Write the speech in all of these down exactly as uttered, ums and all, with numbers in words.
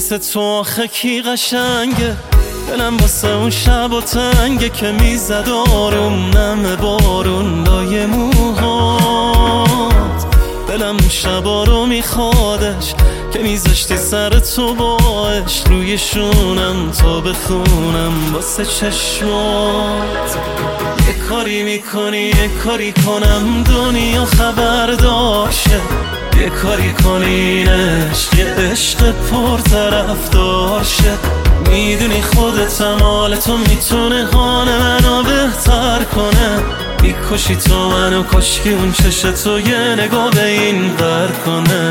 مثل تو آخه کی قشنگه؟ دلم واسه اون شب و تنگه که میزد آروم نم بارون لای موهات. دلم اون شبا رو میخوادش که میذاشتی سر تو باش روی شونم تا بخونم واسه چشمات. یه کاری میکنی یه کاری کنم دنیا خبردارشه، یه کاری کنی این عشق یه عشق پر طرفدار شه. میدونی خودتم حال تو میتونه حال منو بهتر کنه. میکشی تو منو کشکی اون چشه تو یه نگاه به این ور کنه.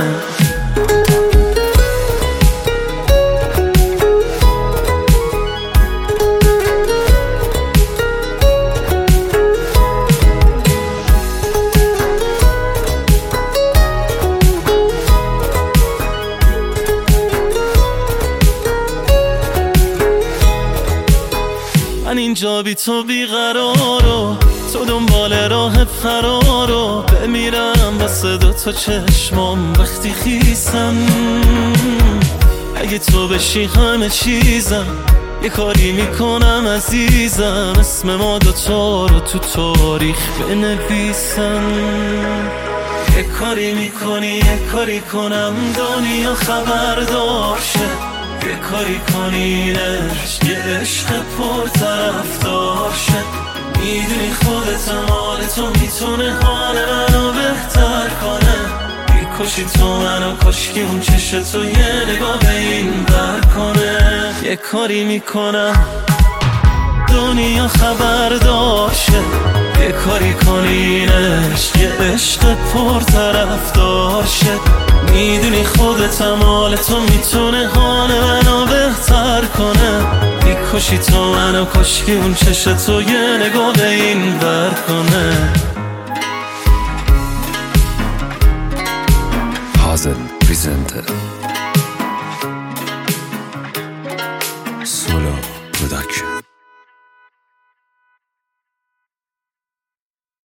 من اینجا بی تو بیقرارو، تو دنبال راه فرارو. بمیرم واسه دو تا چشمام وقتی خیسم. اگه تو بشی همه چیزم، یه کاری میکنم عزیزم اسم ما دوتا رو تو تاریخ بنویسم. یه کاری میکنی یه کاری کنم دنیا خبردار شه، یه کاری کنی عشق یه عشق پر طرفدار شه. میدونی خودتم حال تو میتونه حال منو بهتر کنه. میکشی تو منو کشکی اون چشه تو یه نگاه به این بر کنه. یه کاری میکنم دنیا خبردار شه، یه کاری کنی عشق یه عشق پر طرفدار شه. میدونی خودتم حال تو میتونه حال منو بهتر کنه. میکشی تو منو کشکی اون چشه تو یه نگاه به این ور کنه. Hazel presenter